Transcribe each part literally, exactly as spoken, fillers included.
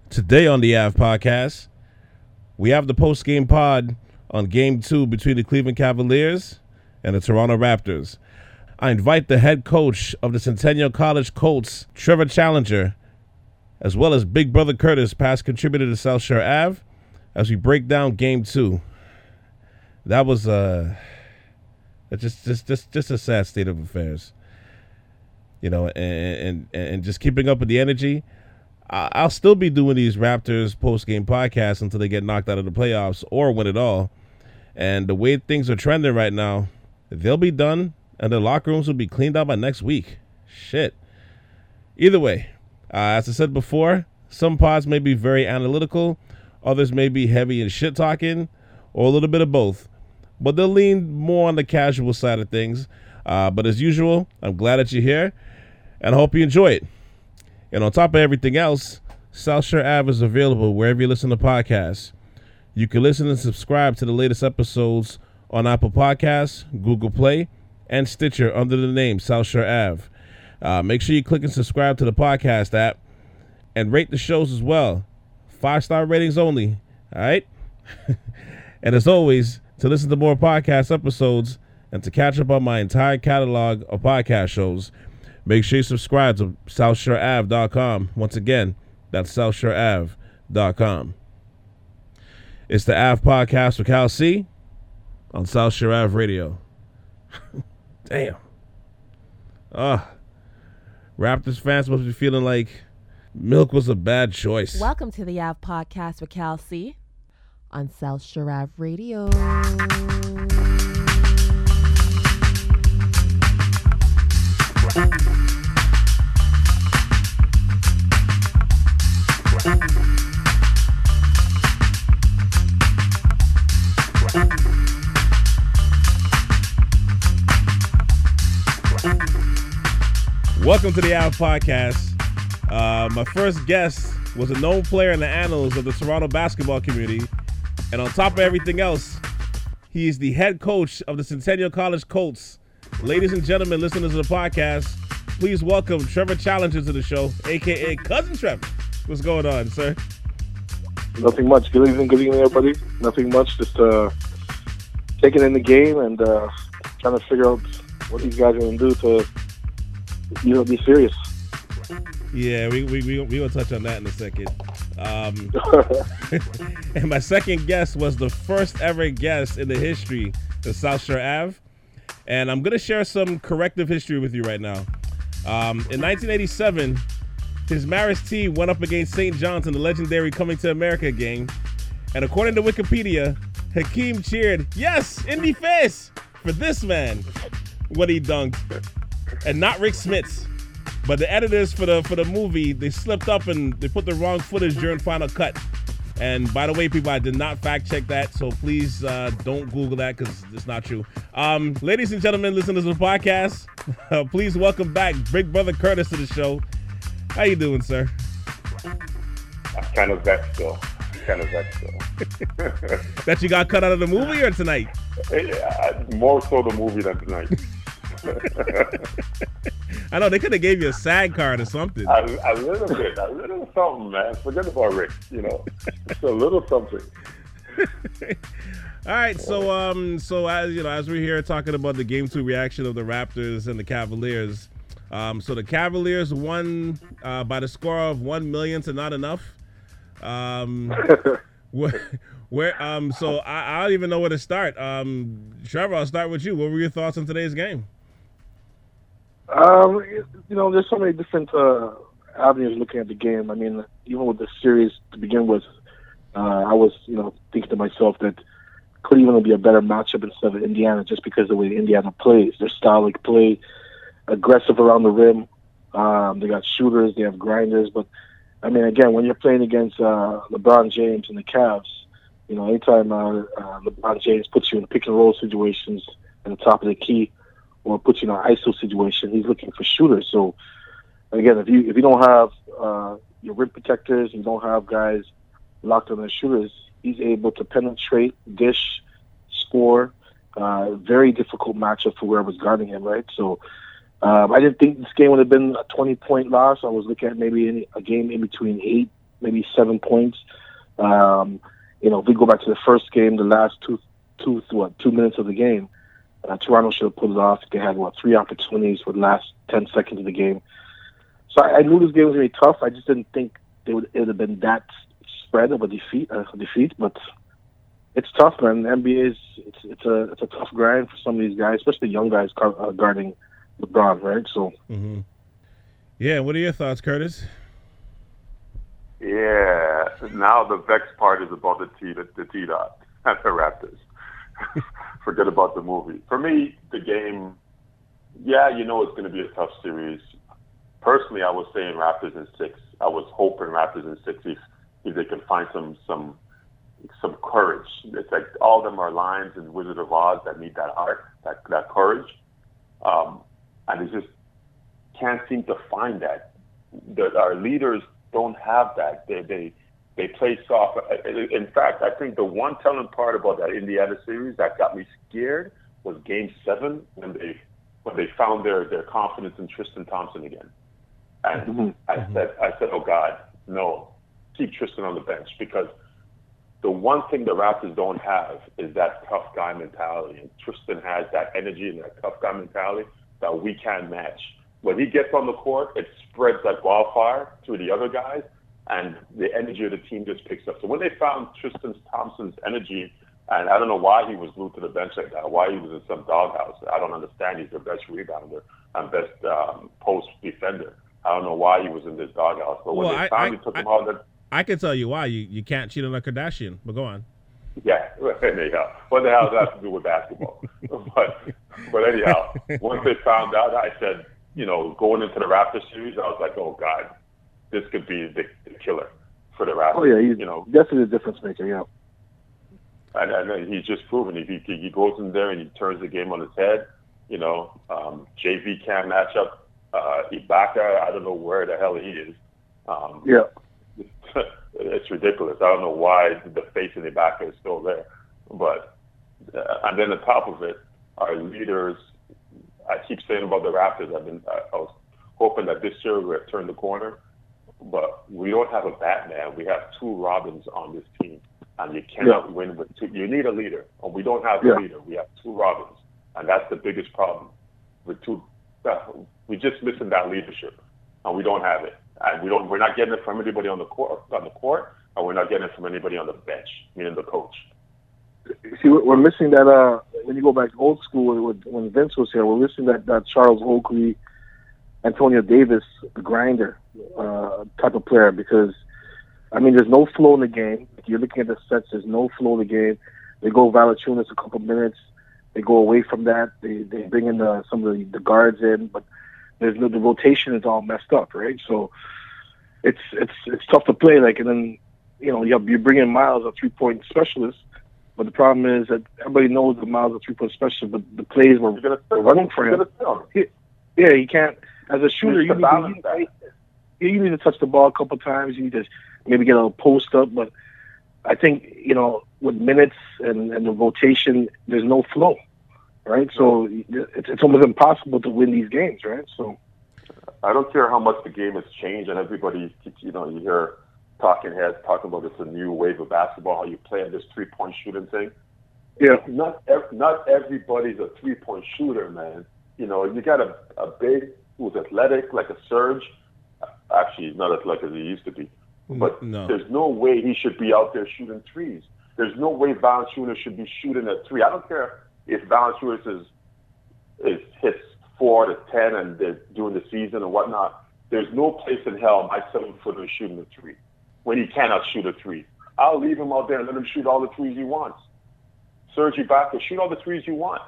Today on the A V Podcast, we have the post-game pod on Game two between the Cleveland Cavaliers and the Toronto Raptors. I invite the head coach of the Centennial College Colts, Trevor Challenger, as well as Big Brother Curtis, past contributor to South Shore Ave, as we break down Game two. That was uh, just, just, just, just a sad state of affairs. You know, and, and, and just keeping up with the energy. I'll still be doing these Raptors post-game podcasts until they get knocked out of the playoffs or win it all. And the way things are trending right now, they'll be done and the locker rooms will be cleaned out by next week. Shit. Either way, uh, as I said before, some pods may be very analytical, others may be heavy in shit-talking, or a little bit of both. But they'll lean more on the casual side of things. Uh, but as usual, I'm glad that you're here, and I hope you enjoy it. And on top of everything else, South Shore Ave is available wherever you listen to podcasts. You can listen and subscribe to the latest episodes on Apple Podcasts, Google Play, and Stitcher under the name South Shore Ave. Uh, make sure you click and subscribe to the podcast app and rate the shows as well. Five-star ratings only, all right? And as always, to listen to more podcast episodes and to catch up on my entire catalog of podcast shows, make sure you subscribe to south shore ave dot com. Once again, that's south shore ave dot com. It's the A V Podcast with Cal C on South Shore Ave Radio. Damn. Ah, Raptors fans must be feeling like milk was a bad choice. Welcome to the A V Podcast with Cal C on South Shore Ave Radio. Welcome to the A V Podcast. Uh, my first guest was a known player in the annals of the Toronto basketball community. And on top of everything else, he is the head coach of the Centennial College Colts. Ladies and gentlemen, listeners of the podcast, please welcome Trevor Challenger to the show, a k a. Cousin Trevor. What's going on, sir? Nothing much. Good evening, good evening, everybody. Nothing much. Just uh, taking in the game and uh, trying to figure out what these guys are going to do to, you know, be serious. Yeah, we we we we gonna touch on that in a second. Um, and my second guest was the first ever guest in the history of South Shore Ave, and I'm gonna share some corrective history with you right now. Um, in nineteen eighty-seven, his Marist team went up against Saint John's in the legendary Coming to America game, and according to Wikipedia, Hakeem cheered, "Yes, Indy Face," for this man when he dunked, and not Rick Smits. But the editors for the for the movie, they slipped up and they put the wrong footage during Final Cut. And by the way, people, I did not fact check that, so please uh, don't Google that because it's not true. Um, ladies and gentlemen, listeners of the podcast, uh, please welcome back Big Brother Curtis to the show. How you doing, sir? I'm kind of vexed still. I'm kind of vexed still. That you got cut out of the movie or tonight? Yeah, more so the movie than tonight. I know, they could have gave you a SAG card or something. A, a little bit, a little something, man. Forget about Rick, you know. It's a little something. All right, so um, so as you know, as we're here talking about the game two reaction of the Raptors and the Cavaliers, um, so the Cavaliers won uh, by the score of one million to not enough. Um, where, where um, so I, I don't even know where to start. Um, Trevor, I'll start with you. What were your thoughts on today's game? Um, you know, there's so many different uh, avenues looking at the game. I mean, even with the series to begin with, uh, I was, you know, thinking to myself that Cleveland would be a better matchup instead of Indiana just because of the way Indiana plays. Their style of play, aggressive around the rim. Um, they got shooters, they have grinders. But, I mean, again, when you're playing against uh, LeBron James and the Cavs, you know, anytime uh, uh, LeBron James puts you in pick and roll situations at the top of the key, or puts you in an I S O situation, he's looking for shooters. So, again, if you if you don't have uh, your rim protectors, you don't have guys locked on their shooters, he's able to penetrate, dish, score. Uh, very difficult matchup for whoever's guarding him, right? So, um, I didn't think this game would have been a twenty-point loss. I was looking at maybe any, a game in between eight maybe seven points. Um, you know, if we go back to the first game, the last two, two, what, two minutes of the game, uh, Toronto should have pulled it off. They had, what, three opportunities for the last ten seconds of the game. So I, I knew this game was going to be tough. I just didn't think they would, it would have been that spread of a defeat, uh, defeat. But it's tough, man. The N B A is it's it's a it's a tough grind for some of these guys, especially young guys uh, guarding LeBron, right? So, mm-hmm. yeah. What are your thoughts, Curtis? Yeah. Now the vex part is about the T the, the T dot at the Raptors. Forget about the movie. For me, the game. Yeah, you know it's going to be a tough series. Personally, I was saying Raptors in six. I was hoping Raptors in six if, if they can find some some some courage. It's like all of them are lions in Wizard of Oz that need that heart, that that courage, um, and they just can't seem to find that. The, our leaders don't have that. They they they play soft. In fact, I think the one telling part about that Indiana series that got me scared was Game Seven when they when they found their their confidence in Tristan Thompson again. And mm-hmm. I said, I said, oh God, no, keep Tristan on the bench, because the one thing the Raptors don't have is that tough guy mentality. And Tristan has that energy and that tough guy mentality that we can't match. When he gets on the court, it spreads like wildfire to the other guys, and the energy of the team just picks up. So when they found Tristan Thompson's energy, and I don't know why he was glued to the bench like that, why he was in some doghouse. I don't understand. He's their best rebounder and best um, post defender. I don't know why he was in this doghouse, but when well, they I, finally I, took I, him out, that I can tell you why. You you can't cheat on a Kardashian, but go on. Yeah, anyhow, what the hell does that have to do with basketball? but but anyhow, once they found out, I said, you know, going into the Raptors series, I was like, oh God, this could be the, the killer for the Raptors. Oh yeah, he's you know, definitely a difference maker. Yeah, and, and he's just proven if he he goes in there and he turns the game on its head. You know, um, J V can't match up. Uh, Ibaka, I don't know where the hell he is. Um, yeah. It's ridiculous. I don't know why the face in Ibaka is still there. But, uh, and then on top of it, our leaders, I keep saying about the Raptors, I've been, I, I was hoping that this year we would turn the corner, but we don't have a Batman. We have two Robins on this team, and you cannot yeah. win with two. You need a leader, and we don't have a yeah. leader. We have two Robins, and that's the biggest problem with two. Uh, we're just missing that leadership, and we don't have it. And we don't. We're not getting it from anybody on the court, on the court, and we're not getting it from anybody on the bench, meaning the coach. See, we're missing that. Uh, when you go back old school, when Vince was here, we're missing that, that Charles Oakley, Antonio Davis, the grinder uh, type of player. Because I mean, there's no flow in the game. You're looking at the sets. There's no flow in the game. They go Valanciunas a couple minutes. They go away from that. They they bring in the, some of the, the guards in, but there's no, the rotation is all messed up, right? So it's it's it's tough to play. Like, and then you know you have, you bring in Miles, a three point specialist, but the problem is that everybody knows that Miles is a three point specialist, but the plays were, were running for him. He, yeah, he can't. As a shooter, you need, to, you, need, you need to touch the ball a couple times. You need to maybe get a little post up, but I think you know with minutes and, and the rotation, there's no flow. Right, so it's it's almost impossible to win these games, right? So I don't care how much the game has changed, and everybody, you know, you hear talking heads talking about it's a new wave of basketball, how you play this three-point shooting thing. Yeah, not ev- not everybody's a three-point shooter, man. You know, you got a, a big who's athletic like a Serge. Actually, he's not athletic as he used to be, but no. There's no way he should be out there shooting threes. There's no way Valanciunas should be shooting a three. I don't care if Valanciunas is, is hits four to ten and they're doing the season and whatnot, there's no place in hell my seven footer is shooting a three when he cannot shoot a three. I'll leave him out there and let him shoot all the threes he wants. Serge Ibaka, shoot all the threes you want.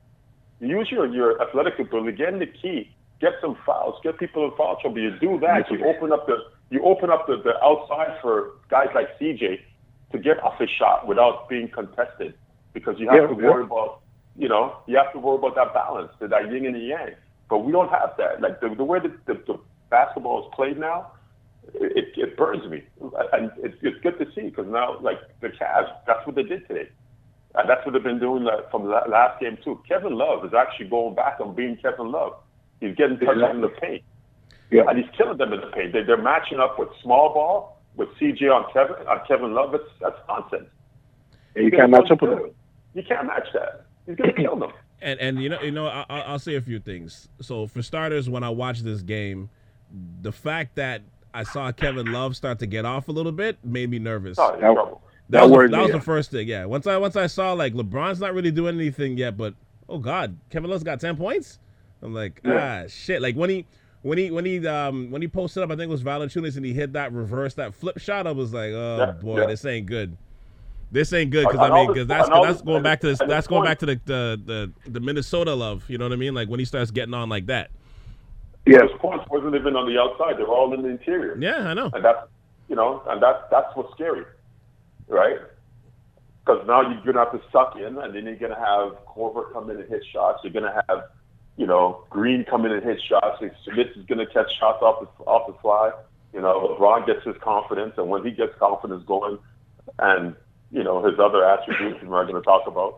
Use your, your athletic ability, get in the key, get some fouls, get people in foul trouble. You do that, you open up the you open up the, the outside for guys like C J to get off his shot without being contested, because you have yeah, to worry yeah. about. You know, you have to worry about that balance, that yin and the yang. But we don't have that. Like the, the way that the, the basketball is played now, it, it burns me. And it's, it's good to see, because now, like the Cavs, that's what they did today. And that's what they've been doing from the last game too. Kevin Love is actually going back on being Kevin Love. He's getting touches in the paint. Yeah. And he's killing them in the paint. They, they're matching up with small ball with C J on Kevin on Kevin Love, it's, that's nonsense. Yeah, you can't match up with him. You can't match that. He's gonna kill them. And and you know you know I, I'll say a few things. So for starters, when I watched this game, the fact that I saw Kevin Love start to get off a little bit made me nervous. Oh, you're in trouble. That, That was, worried the, that me, was yeah. the first thing. Yeah. Once I once I saw like LeBron's not really doing anything yet, but oh god, Kevin Love's got ten points. I'm like Yeah. ah shit. Like when he when he when he um when he posted up, I think it was Valanciunas, and he hit that reverse that flip shot. I was like, oh Yeah, boy, yeah. this ain't good. This ain't good because On I mean all because this- that's on all that's this- going at back to this this- at that's this going point- back to the, the the the Minnesota love. You know what I mean? Like when he starts getting on like that. Yes. Those points wasn't even on the outside; they're all in the interior. Yeah, I know. And that's, you know, and that's that's what's scary, right? Because now you're gonna have to suck in, and then you're gonna have Korver come in and hit shots. You're gonna have, you know, Green come in and hit shots. Smith is gonna catch shots off the off the fly. You know, LeBron gets his confidence, and when he gets confidence going, and you know his other attributes we're going to talk about.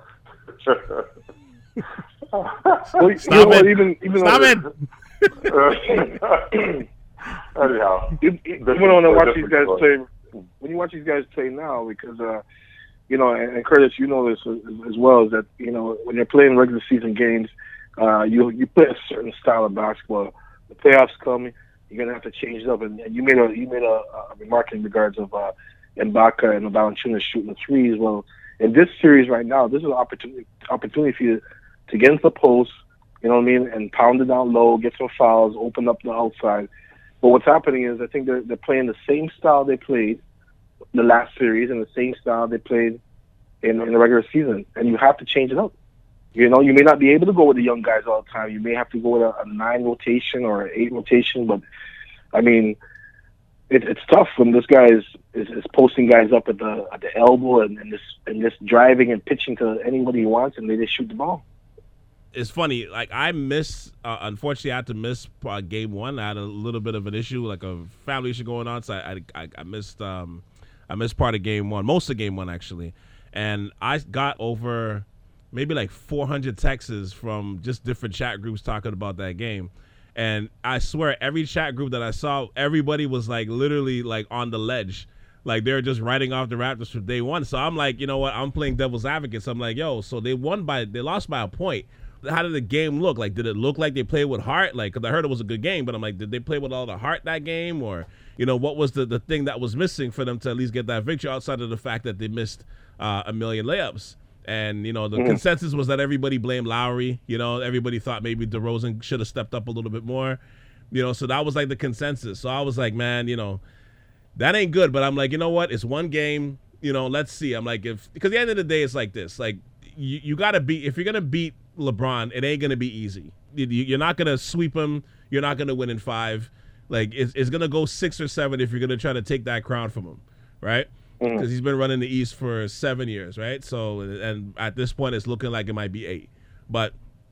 Well, you Stop know what, it. Even, even Stop though- it. Anyhow, Even even this when I is a watch these different guys story. play, when you watch these guys play now, because uh, you know, and, and Curtis, you know this as, as well, is that you know when you're playing regular season games, uh, you you play a certain style of basketball. The playoffs come, you're gonna have to change it up, and, and you made a you made a, a remark in regards of uh, Ibaka and Valanciunas shooting the threes. Well, in this series right now, this is an opportunity opportunity for you to get into the post, you know what I mean, and pound it down low, get some fouls, open up the outside. But what's happening is I think they're they're playing the same style they played the last series and the same style they played in, in the regular season, and you have to change it up. You know, you may not be able to go with the young guys all the time. You may have to go with a, a nine rotation or an eight rotation, but I mean, it, it's tough when this guy is, is, is posting guys up at the at the elbow and, and this and just driving and pitching to anybody he wants, and they just shoot the ball. It's funny. Like I miss. Uh, unfortunately, I had to miss uh, game one. I had a little bit of an issue, like a family issue going on. So I, I, I missed. Um, I missed part of game one, most of game one actually, and I got over maybe like four hundred texts from just different chat groups talking about that game. And I swear, every chat group that I saw, everybody was like literally like on the ledge. Like they're just writing off the Raptors from day one. So I'm like, you know what? I'm playing devil's advocate. So I'm like, yo, so they won by, they lost by a point. How did the game look? Like, did it look like they played with heart? Like, because I heard it was a good game, but I'm like, did they play with all the heart that game? Or, you know, what was the, the thing that was missing for them to at least get that victory outside of the fact that they missed uh, a million layups? And, you know, the mm. consensus was that everybody blamed Lowry. You know, everybody thought maybe DeRozan should have stepped up a little bit more. You know, so that was like the consensus. So I was like, man, you know, that ain't good. But I'm like, you know what? It's one game. You know, let's see. I'm like, if because at the end of the day, it's like this. Like, you, you got to beat, if you're going to beat LeBron, it ain't going to be easy. You, you're not going to sweep him. You're not going to win in five. Like, it's, it's going to go six or seven if you're going to try to take that crown from him, right? Because mm-hmm. he's been running the East for seven years, right? So, and at this point, it's looking like it might be eight. But,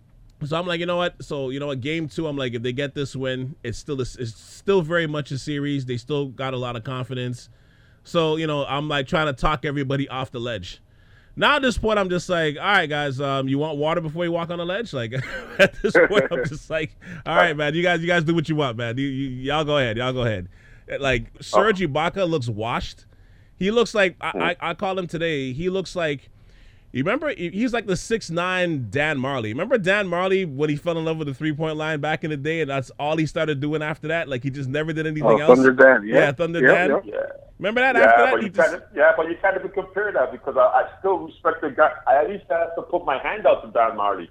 so I'm like, you know what? So, you know what? Game two, I'm like, if they get this win, it's still a, it's still very much a series. They still got a lot of confidence. So, you know, I'm like trying to talk everybody off the ledge. Now at this point, I'm just like, all right, guys, um, you want water before you walk on the ledge? Like, at this point, I'm just like, all right, man, you guys, you guys do what you want, man. You, you, y'all go ahead, y'all go ahead. Like, Serge Ibaka looks washed. He looks like I, I, I called him today. He looks like, you remember, he's like the six nine Dan Marley. Remember Dan Marley when he fell in love with the three point line back in the day, and that's all he started doing after that? Like, he just never did anything oh, else. Thunder Dan, yeah, yeah Thunder yeah, Dan. Yeah. Yeah. Remember that? Yeah, after but that, you just... can't, yeah, but you can't even compare that because I, I still respect the guy. I at least have to put my hand out to Dan Marley.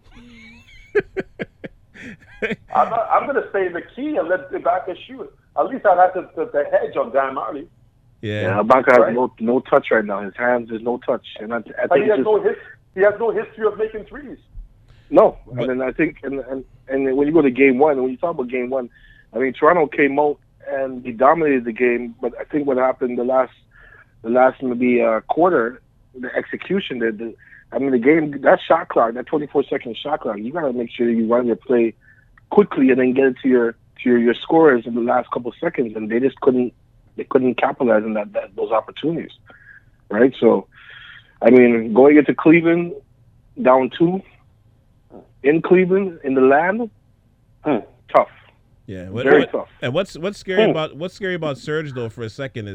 I'm, not, I'm going to stay in the key and let Ibaka shoot. At least I'd have to, to, to hedge on Dan Marley. Yeah, yeah Ibaka has right? no no touch right now. His hands, there's no touch, and I, I think and he has just, no his, he has no history of making threes. No, but, and then I think, and, and and when you go to game one, when you talk about game one, I mean Toronto came out and he dominated the game, but I think what happened the last the last maybe uh, quarter, the execution, the, the I mean the game, that shot clock, that twenty-four second shot clock, you got to make sure that you run your play quickly and then get it to your to your, your scorers in the last couple of seconds, and they just couldn't they couldn't capitalize on that, that those opportunities, right? So, I mean, going into Cleveland down two in Cleveland in the land, hmm, tough. Yeah, what, very what, tough. And what's what's scary hmm. about what's scary about Serge though for a second is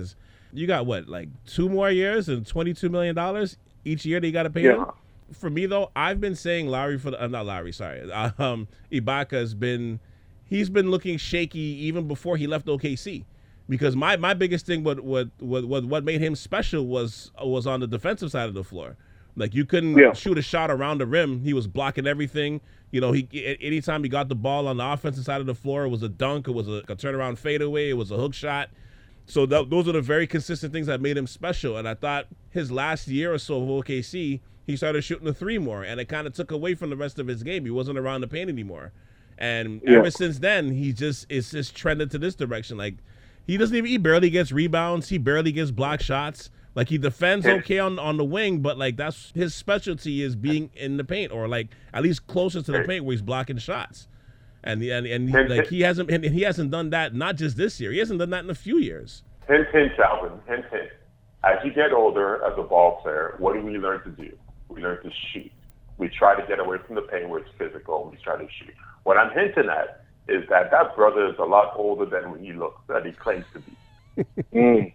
You got what, like two more years and twenty-two million dollars each year that you got to pay Yeah. him? For me, though, I've been saying Lowry for the, uh, not Lowry, sorry. Um, Ibaka has been, he's been looking shaky even before he left O K C. Because my, my biggest thing, what, what what what what made him special was was on the defensive side of the floor. Like, you couldn't Yeah. shoot a shot around the rim. He was blocking everything. You know, he anytime he got the ball on the offensive side of the floor, it was a dunk, it was a, a turnaround fadeaway, it was a hook shot. So th- those are the very consistent things that made him special. And I thought his last year or so of O K C, he started shooting the three more, and it kind of took away from the rest of his game. He wasn't around the paint anymore. And Yeah. ever since then, he just it's just trended to this direction. Like, he doesn't even, he barely gets rebounds. He barely gets block shots. Like, he defends okay on, on the wing, but, like, that's his specialty is being in the paint, or, like, at least closer to the paint where he's blocking shots. And and and he, like he hasn't and he hasn't done that, not just this year. He hasn't done that in a few years. Hint, hint, Calvin. Hint, hint. As you get older as a ball player, what do we learn to do? We learn to shoot. We try to get away from the paint where it's physical, and we try to shoot. What I'm hinting at is that that brother is a lot older than he looks, that he claims to be. Mm.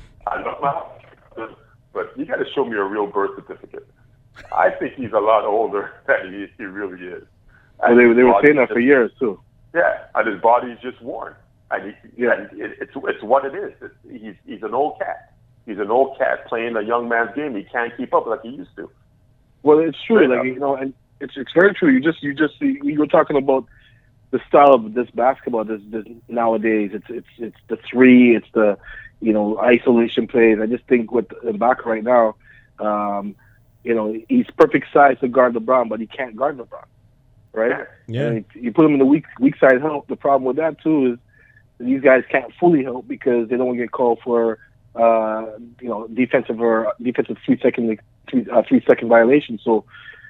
I love my house, but you got to show me a real birth certificate. I think he's a lot older than he, he really is. And they, they were saying that for years, too. Yeah, and his body's just worn. And he, Yeah. and it, it's it's what it is. It's, he's he's an old cat. He's an old cat playing a young man's game. He can't keep up like he used to. Well, it's true. Right Like, up. you know, and it's it's very true. You just you just you were talking about the style of this basketball. This, this nowadays, it's it's it's the three. It's the you know isolation plays. I just think with Ibaka right now, um, you know, he's perfect size to guard LeBron, but he can't guard LeBron, right? Yeah. And you put him in the weak weak side help. The problem with that too is these guys can't fully help because they don't get called for uh, you know defensive or defensive three second three, uh, three second violation. So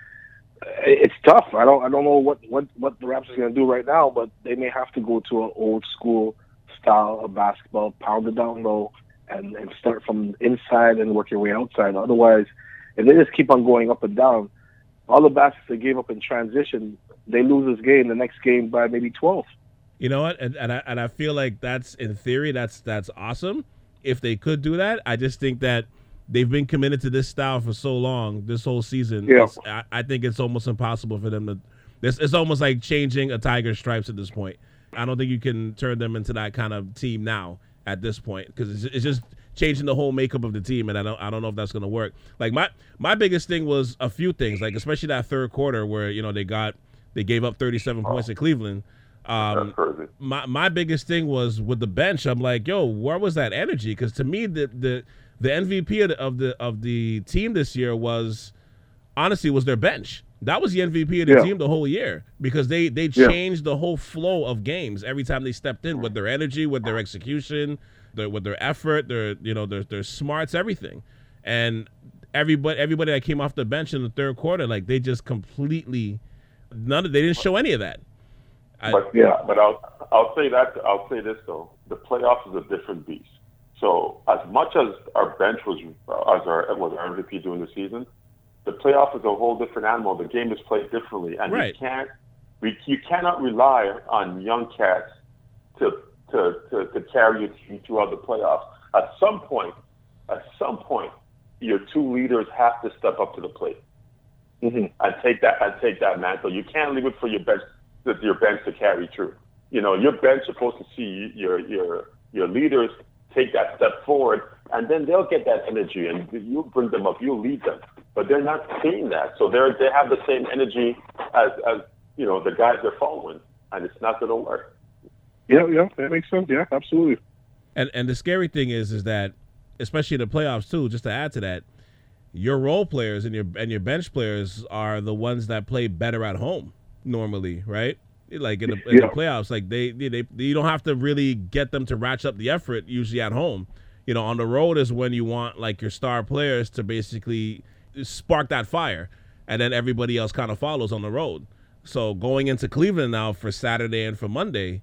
it's tough. I don't I don't know what, what, what the Raptors are going to do right now, but they may have to go to an old school style of basketball, pound it down low, and, and start from inside and work your way outside. Otherwise, if they just keep on going up and down, all the baskets they gave up in transition, they lose this game, the next game by maybe twelve. You know what? And, and I and I feel like that's, in theory, that's that's awesome. If they could do that, I just think that they've been committed to this style for so long, this whole season. Yeah. It's, I, I think it's almost impossible for them to. This it's almost like changing a Tiger stripes at this point. I don't think you can turn them into that kind of team now at this point, because it's, it's just changing the whole makeup of the team, and I don't I don't know if that's going to work. Like my my biggest thing was a few things, like especially that third quarter where you know they got they gave up thirty-seven points in Cleveland. Um, That's crazy. my my biggest thing was with the bench. I'm like, yo, where was that energy? Because to me, the the the M V P of the, of the of the team this year was honestly was their bench. That was the M V P of the Yeah. team the whole year, because they they Yeah. changed the whole flow of games every time they stepped in, with their energy, with their execution, their, with their effort, their you know their their smarts, everything. And everybody everybody that came off the bench in the third quarter, like they just completely none of, they didn't show any of that. I, But Yeah. but I'll I'll say that I'll say this though, the playoffs is a different beast. So as much as our bench was as our was our M V P during the season, the playoff is a whole different animal. The game is played differently, and Right. you can't we you cannot rely on young cats to to, to to carry your team throughout the playoffs. At some point, at some point, your two leaders have to step up to the plate Mm-hmm. and take that and take that mantle. You can't leave it for your bench your bench to carry through. You know, your bench is supposed to see your your your leaders take that step forward, and then they'll get that energy, and you bring them up, you lead them. But they're not seeing that, so they're they have the same energy as as you know the guys they're following, and it's not going to work. Yeah, yeah, that makes sense. Yeah, absolutely. And and the scary thing is, is that especially in the playoffs too. Just to add to that, your role players and your and your bench players are the ones that play better at home normally, right? Like in the, in Yeah. the playoffs, like they, they they you don't have to really get them to ratchet up the effort usually at home. You know, on the road is when you want like your star players to basically spark that fire, and then everybody else kind of follows on the road. So going into Cleveland now for Saturday and for Monday,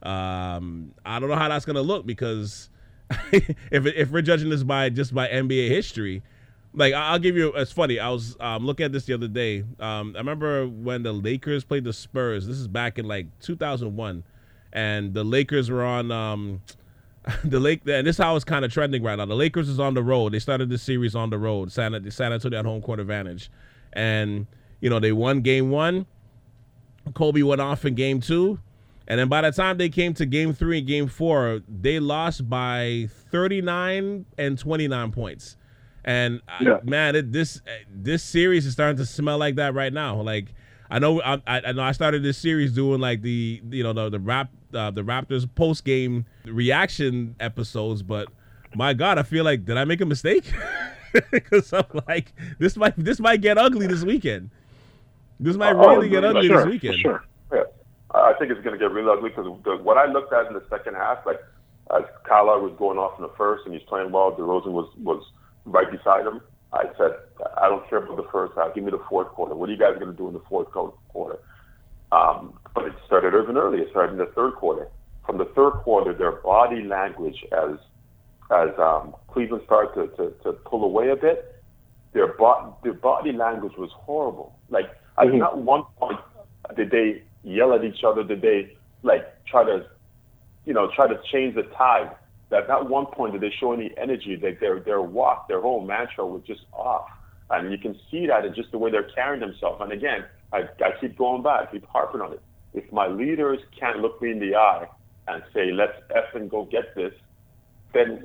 um, I don't know how that's going to look, because if if we're judging this by just by N B A history, like I- I'll give you, it's funny. I was um, looking at this the other day. Um, I remember when the Lakers played the Spurs. This is back in like two thousand one, and the Lakers were on. Um, the Lake, and this is how it's kind of trending right now. The Lakers is on the road. They started this series on the road. San, San Antonio had home court advantage, and you know they won game one. Kobe went off in game two, and then by the time they came to game three and game four, they lost by thirty-nine and twenty-nine points. And yeah. I, man, it, this this series is starting to smell like that right now. Like I know, I, I know I started this series doing like the you know the the rap uh, the Raptors post game reaction episodes, but my God, I feel like did I make a mistake? Because I'm like this might this might get ugly this weekend. This might really oh, get ugly sure, this weekend. Sure, yeah. I think it's going to get really ugly because what I looked at in the second half, like as Kyle was going off in the first and he's playing well, DeRozan was was right beside him. I said, I don't care about the first half. Give me the fourth quarter. What are you guys going to do in the fourth quarter? Um, but it started even early. It started in the third quarter. From the third quarter, their body language, as as um, Cleveland started to, to, to pull away a bit, their, bo- their body language was horrible. Like, mm-hmm. at not one point did they yell at each other. Did they, like, try to, you know, try to change the tide. That not one point did they show any energy. That their their walk, their whole mantra was just off, and you can see that in just the way they're carrying themselves. And again, I, I keep going back, keep harping on it. If my leaders can't look me in the eye and say, "Let's effing go get this," then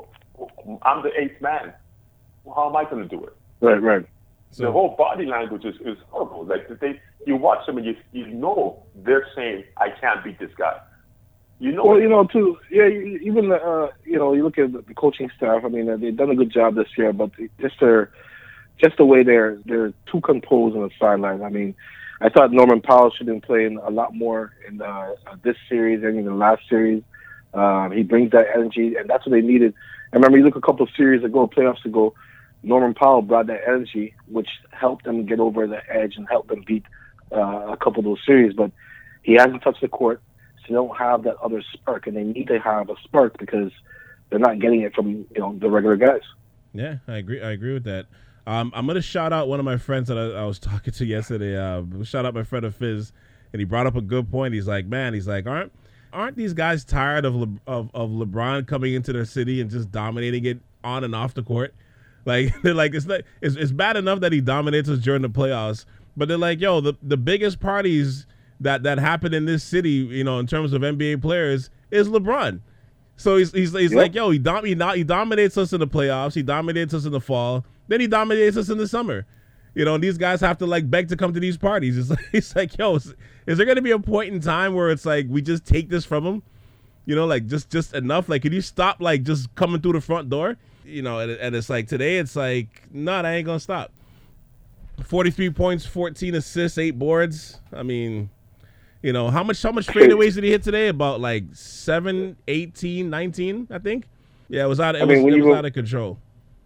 I'm the eighth man. How am I going to do it? Right, right. So the whole body language is, is horrible. Like they, you watch them and you you know they're saying, "I can't beat this guy." You know, well, you know, too. Yeah, even uh, you know, you look at the coaching staff. I mean, they've done a good job this year, but just their, just the way they're they're too composed on the sideline. I mean, I thought Norman Powell should have been playing a lot more in uh, this series and in the last series. Um, he brings that energy, and that's what they needed. I remember you look a couple of series ago, playoffs ago, Norman Powell brought that energy, which helped them get over the edge and helped them beat uh, a couple of those series. But he hasn't touched the court. They don't have that other spark, and they need to have a spark because they're not getting it from you know the regular guys. Yeah, I agree. I agree with that. Um, I'm gonna shout out one of my friends that I, I was talking to yesterday. Uh, shout out my friend of Fizz, and he brought up a good point. He's like, man, he's like, aren't aren't these guys tired of Le- of of LeBron coming into their city and just dominating it on and off the court? Like they're like, it's not, it's it's bad enough that he dominates us during the playoffs, but they're like, yo, the the biggest parties that that happened in this city, you know, in terms of N B A players, is LeBron. So he's he's, he's yep. like, yo, he, dom- he, he dominates us in the playoffs, he dominates us in the fall, then he dominates us in the summer. You know, and these guys have to, like, beg to come to these parties. It's like, it's like yo, is, is there going to be a point in time where it's like, we just take this from him? You know, like, just, just enough? Like, can you stop, like, just coming through the front door? You know, and, and it's like, today it's like, no, nah, I ain't going to stop. forty-three points, fourteen assists, eight boards. I mean... You know, how much how much fadeaways did he hit today? About like seven, eighteen, nineteen, I think. Yeah, it was out, it I mean, was, it was go, out of control.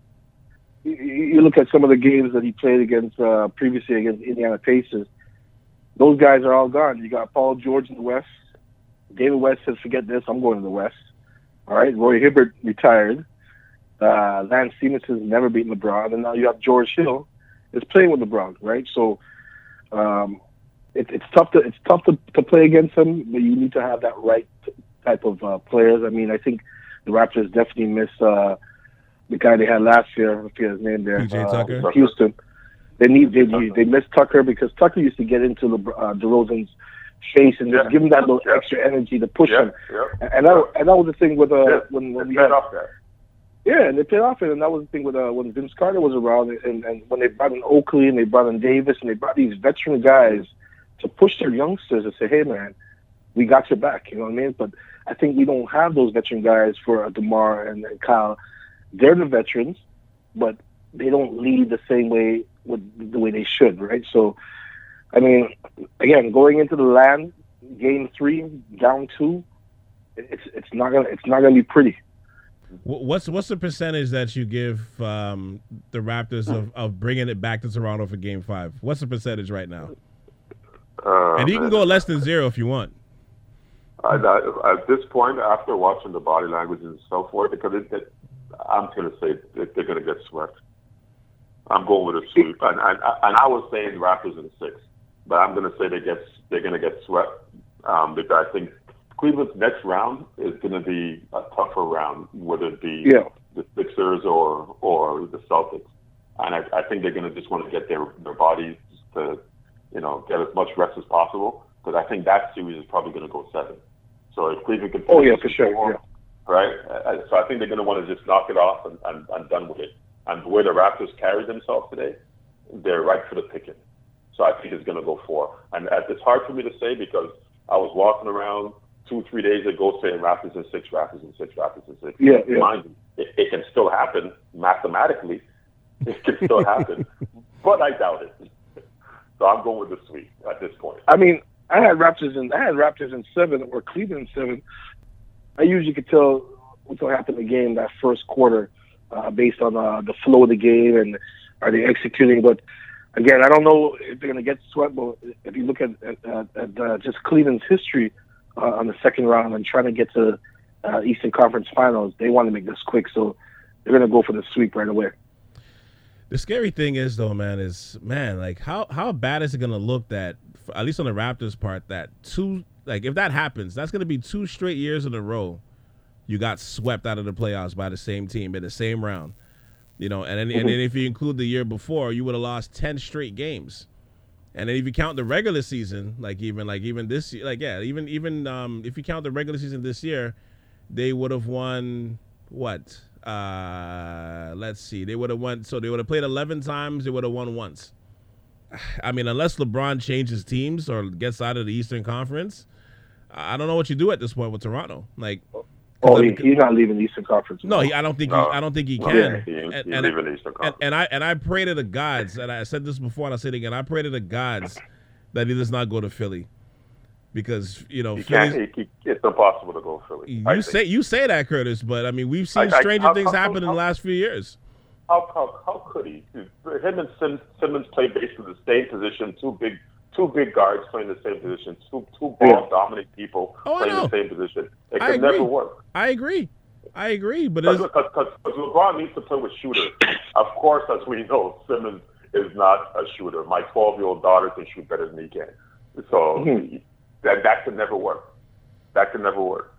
You, you look at some of the games that he played against uh, previously against Indiana Pacers. Those guys are all gone. You got Paul George in the West. David West says, forget this, I'm going to the West. All right, Roy Hibbert retired. Uh, Lance Stevenson's never beaten LeBron. And now you have George Hill is playing with LeBron, right? So, um, It, it's tough to it's tough to, to play against them, but you need to have that right type of uh, players. I mean, I think the Raptors definitely miss uh, the guy they had last year. I forget his name there. P J uh, Tucker. Houston. They need they they miss Tucker because Tucker used to get into the uh, DeRozan's face and just yeah. give him that little yeah. extra energy to push yeah. him. Yeah. And that and that was the thing with uh yeah. when when it's we had off there. Yeah, and they paid off it, and that was the thing with uh, when Vince Carter was around, and, and when they brought in Oakley and they brought in Davis and they brought these veteran guys to push their youngsters and say, hey, man, we got your back, you know what I mean? But I think we don't have those veteran guys for uh, DeMar and, and Kyle. They're the veterans, but they don't lead the same way with the way they should, right? So, I mean, again, going into the land, game three, down two, it's it's not gonna it's not gonna be pretty. What's what's the percentage that you give um, the Raptors of, of bringing it back to Toronto for Game Five? What's the percentage right now? Uh, and you can go less than zero if you want. I, I, at this point, after watching the body language and so forth, because it, it, I'm going to say that they're going to get swept. I'm going with a sweep, and, and and I was saying Raptors in six, but I'm going to say they get they're going to get swept um, because I think Cleveland's next round is going to be a tougher round, whether it be Yeah. the Sixers or or the Celtics. And I, I think they're going to just want to get their, their bodies to, you know, get as much rest as possible. Because I think that series is probably going to go seven. So if Cleveland can, Oh yeah, for sure. Four, Yeah. right? Uh, So I think they're going to want to just knock it off and, and, and done with it. And the way the Raptors carried themselves today, they're right for the picking. So I think it's going to go four. And uh, it's hard for me to say because I was walking around two, three days ago saying Raptors in six, Raptors in six, Raptors in six. Yeah, yeah. Mind you, it, it can still happen mathematically. It can still happen, but I doubt it. So I'm going with the sweep at this point. I mean, I had Raptors in I had Raptors in seven or Cleveland in seven. I usually could tell what's going to happen in the game that first quarter uh, based on uh, the flow of the game and are they executing. But again, I don't know if they're going to get swept. But if you look at at, at uh, just Cleveland's history uh, on the second round and trying to get to uh, Eastern Conference Finals, they want to make this quick, so they're going to go for the sweep right away. The scary thing is, though, man, is, man, like, how, how bad is it going to look that, at least on the Raptors part, that two, like, if that happens, that's going to be two straight years in a row you got swept out of the playoffs by the same team in the same round. You know, and then, mm-hmm. and then if you include the year before, you would have lost ten straight games. And then if you count the regular season, like even like even this year, like, yeah, even even um, if you count the regular season this year, they would have won, what? Uh, let's see. They would have won. So they would have played eleven times. They would have won once. I mean, unless LeBron changes teams or gets out of the Eastern Conference, I don't know what you do at this point with Toronto. Like, oh, he, he's not leaving the Eastern Conference. No, he, I don't think. No. He, I don't think he No, can. he, he, and, he's and, leaving the Eastern Conference. And, and I and I pray to the gods, and I said this before, and I say it again. I pray to the gods that he does not go to Philly, because you know he Philly's, can't, he, he, it's impossible to go Philly. You say you say that, Curtis, but I mean we've seen I, stranger I, how, things how, happen how, in the last few years. How how, how could he? Him and Sim, Simmons play basically the same position. Two big two big guards playing the same position. Two two ball dominant people oh, playing the same position. It I can agree. never work. I agree. I agree, but because LeBron needs to play with shooters. Of course, as we know, Simmons is not a shooter. My twelve-year-old daughter can shoot better than he can. So mm-hmm. that that can never work. That can never work.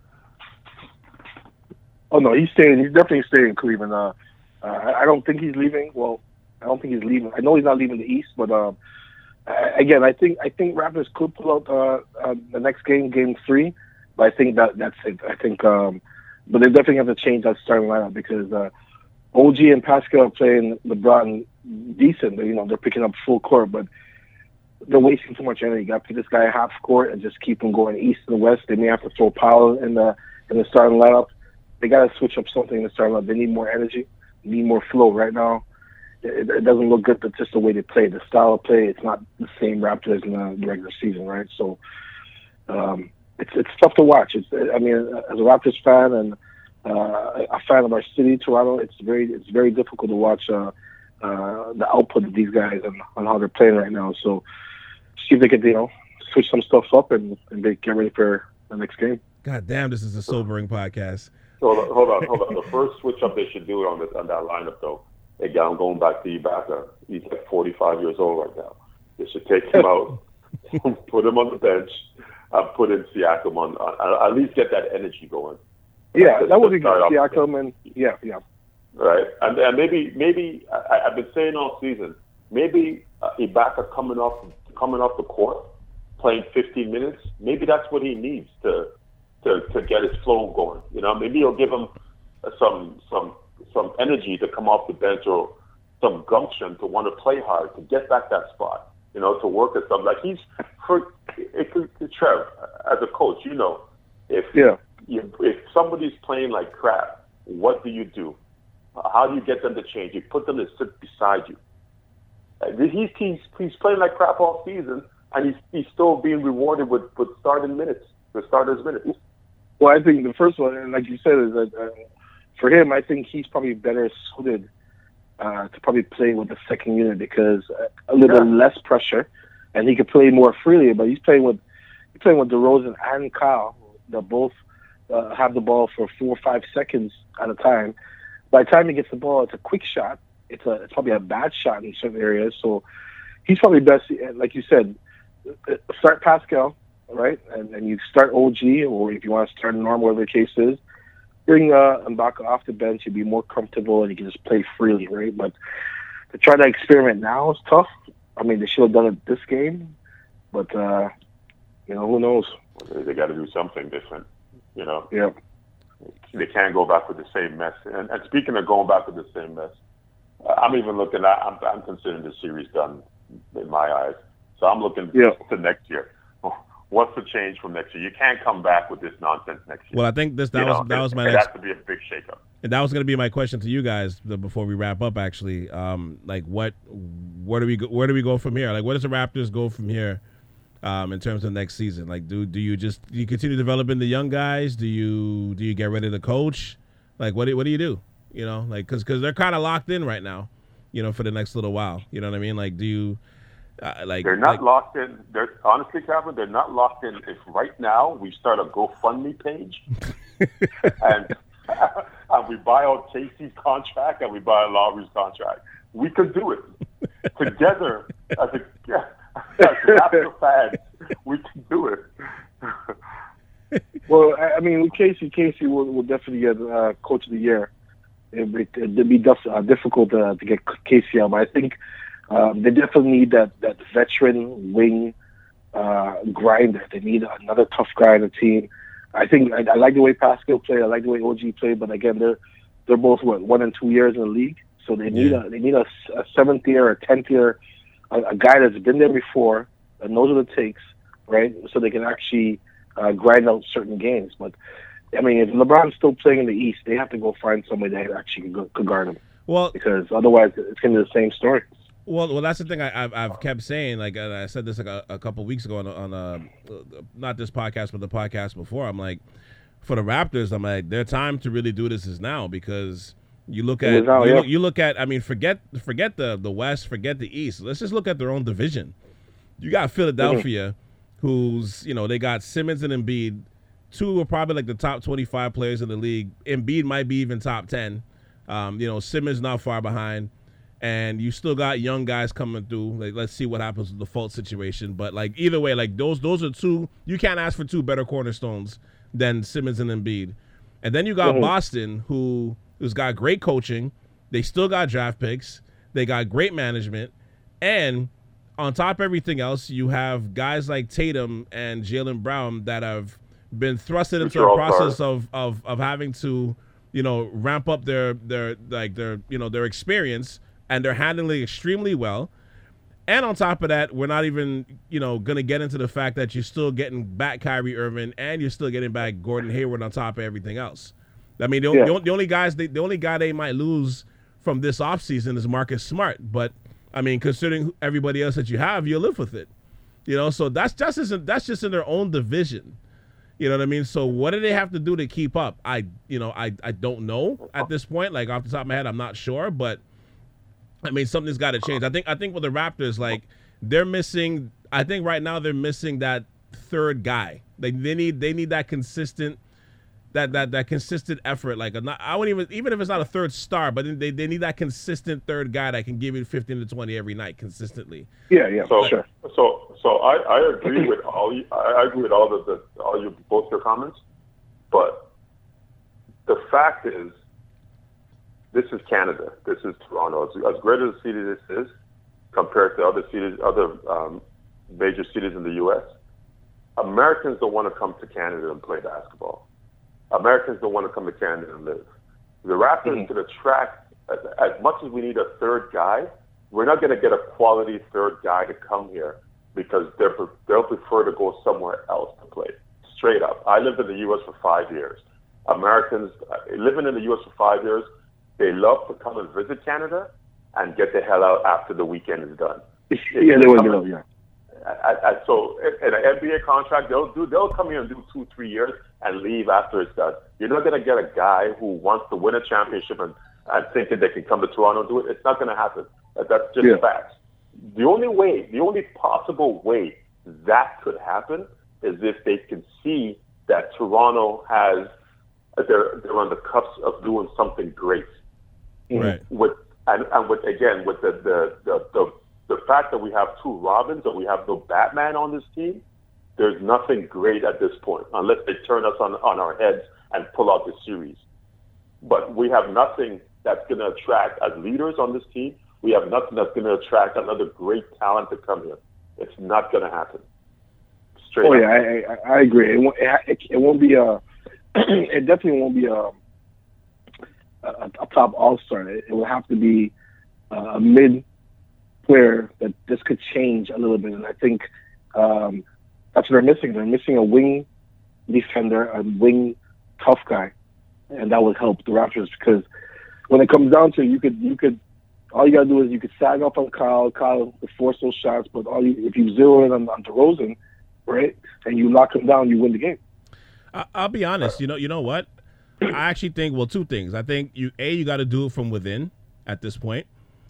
Oh no, he's staying. He's definitely staying in Cleveland. Uh, uh, I don't think he's leaving. Well, I don't think he's leaving. I know he's not leaving the East, but um, again, I think I think Raptors could pull out uh, uh, the next game, Game Three. But I think that that's it. I think, um, but they definitely have to change that starting lineup because uh, O G and Pascal are playing LeBron decent. You know, they're picking up full court, but they're wasting too much energy. You got to put this guy half court and just keep him going east and west. They may have to throw Powell in the in the starting lineup. They got to switch up something in the starting lineup. They need more energy, need more flow. Right now, it, it doesn't look good. But just the way they play, the style of play, it's not the same Raptors in the regular season, right? So um, it's it's tough to watch. It's I mean, as a Raptors fan and uh, a fan of our city, Toronto, it's very it's very difficult to watch uh, uh, the output of these guys and on how they're playing right now. So see if they could, you know, switch some stuff up and, and they get ready for the next game. God damn, this is a sobering podcast. Hold on, hold on, hold on. The first switch up they should do on this on that lineup, though. Again, I'm going back to Ibaka. He's like forty-five years old right now. They should take him out, put him on the bench, uh, put in Siakam on, uh, at least get that energy going. Yeah, that would be good. Siakam and yeah, yeah. Right, and, and maybe maybe I, I've been saying all season, maybe uh, Ibaka coming off coming off the court, playing fifteen minutes. Maybe that's what he needs to to to get his flow going. You know, maybe he'll give him some some some energy to come off the bench or some gumption to want to play hard to get back that spot. You know, to work at something like he's for it, it, Trev as a coach. You know, if yeah. you, if somebody's playing like crap, what do you do? How do you get them to change? You put them to sit beside you. He's, he's, he's playing like crap all season, and he's, he's still being rewarded with, with starting minutes, with starters' minutes. Well, I think the first one, and like you said, is that uh, for him, I think he's probably better suited uh, to probably play with the second unit because a little yeah. less pressure, and he could play more freely. But he's playing with he's playing with DeRozan and Kyle. They both uh, have the ball for four or five seconds at a time. By the time he gets the ball, it's a quick shot. It's a it's probably a bad shot in certain areas. So he's probably best, like you said, start Pascal right? And, and you start O G, or if you want to start Norm, whatever the case is, bring uh, Mbaka off the bench, you'd be more comfortable and you can just play freely, right? But to try to experiment now is tough. I mean, they should have done it this game, but, uh, you know, who knows? They, they got to do something different, you know? Yeah. They can't go back with the same mess. And, and speaking of going back with the same mess, I'm even looking at, I'm, I'm considering the series done in my eyes. So I'm looking yeah. to next year. What's the change from next year? You can't come back with this nonsense next year. Well, I think this that you was know, that it, was my it next. has to be a big shakeup. And that was going to be my question to you guys before we wrap up. Actually, um, like what, where do we go, where do we go from here? Like, where does the Raptors go from here, um, in terms of next season? Like, do do you just do you continue developing the young guys? Do you do you get rid of the coach? Like, what do what do you do? You know, like because because they're kind of locked in right now, you know, for the next little while. You know what I mean? Like, do you uh, like they're not like, locked in? They're honestly, Calvin, they're not locked in. If right now we start a GoFundMe page and. And we buy out Casey's contract and we buy Lowry's contract. We could do it together as a yeah, as Raptor fans. We can do it. Well, I I mean, with Casey, Casey will, will definitely get uh, Coach of the Year. It, it, it'd be def- uh, difficult uh, to get Casey out, but I think um, they definitely need that, that veteran wing uh, grinder. They need another tough guy on the team. I think I, I like the way Pascal played. I like the way O G played. But again, they're they're both what one and two years in the league, so they need yeah. a they need a, a seventh year or tenth year, a, a guy that's been there before that knows what it takes, right? So they can actually uh, grind out certain games. But I mean, if LeBron's still playing in the East, they have to go find somebody that actually could, could guard him. Well, because otherwise it's going to be the same story. Well, well, that's the thing I, I've I've kept saying. Like I said this like a, a couple weeks ago on on uh, not this podcast but the podcast before. I'm like, for the Raptors, I'm like, their time to really do this is now, because you look at now, you, yeah. look, you look at I mean, forget forget the the West, forget the East. Let's just look at their own division. You got Philadelphia, mm-hmm. who's you know they got Simmons and Embiid, two are probably like the top twenty-five players in the league. Embiid might be even top ten. Um, you know, Simmons not far behind. And you still got young guys coming through. Like, let's see what happens with the Fultz situation. But like either way, like those those are two. You can't ask for two better cornerstones than Simmons and Embiid. And then you got mm-hmm. Boston, who who's got great coaching. They still got draft picks. They got great management, and on top of everything else, you have guys like Tatum and Jaylen Brown that have been thrusted into a process of, of of having to, you know, ramp up their their like their you know their experience. And they're handling it extremely well. And on top of that, we're not even, you know, going to get into the fact that you're still getting back Kyrie Irving and you're still getting back Gordon Hayward on top of everything else. I mean, the, yeah. the, the only guys, they, the only guy they might lose from this offseason is Marcus Smart. But, I mean, considering everybody else that you have, you live with it. You know, so that's just, that's just in their own division. You know what I mean? So what do they have to do to keep up? I, you know, I, I don't know at this point. Like, off the top of my head, I'm not sure. But, I mean, something's got to change. I think I think with the Raptors, like, they're missing – I think right now they're missing that third guy. Like, they need they need that consistent that that that consistent effort. Like, a not, I wouldn't even – even if it's not a third star, but they, they need that consistent third guy that can give you fifteen to twenty every night consistently. Yeah, yeah, so, sure. So so I, I agree with all you, I agree with all of the all you both your comments, but the fact is, this is Canada. This is Toronto. As, as great as a city this is, compared to other cities, other um, major cities in the U S, Americans don't want to come to Canada and play basketball. Americans don't want to come to Canada and live. The Raptors mm-hmm. can attract, as, as much as we need a third guy, we're not going to get a quality third guy to come here because they're, they'll prefer to go somewhere else to play. Straight up. I lived in the U S for five years. Americans, living in the U S for five years, they love to come and visit Canada and get the hell out after the weekend is done. yeah, they will get out, yeah. I, I, so in an N B A contract, they'll do they'll come here and do two, three years and leave after it's done. You're not going to get a guy who wants to win a championship and, and thinking they can come to Toronto and do it. It's not going to happen. That's just yeah. facts. The only way, the only possible way that could happen is if they can see that Toronto has, they're, they're on the cusp of doing something great. Right. With and, and with again with the, the, the, the, the fact that we have two Robins and we have no Batman on this team, there's nothing great at this point unless they turn us on, on our heads and pull out the series. But we have nothing that's going to attract, as leaders on this team, we have nothing that's going to attract another great talent to come here. It's not going to happen. Straight oh, up. yeah, I, I, I agree. It won't, it, it won't be a, it definitely won't be a, a, a top all-star. It, it will have to be a mid player that this could change a little bit. And I think um, that's what they're missing. They're missing a wing defender, a wing tough guy, and that would help the Raptors, because when it comes down to it, you could you could all you gotta do is you could sag up on Kyle, Kyle would force those shots, but all you, if you zero in on, on DeRozan, right, and you lock him down, you win the game. I, I'll be honest. You know, you know what? I actually think well, two things. I think you a you got to do it from within at this point,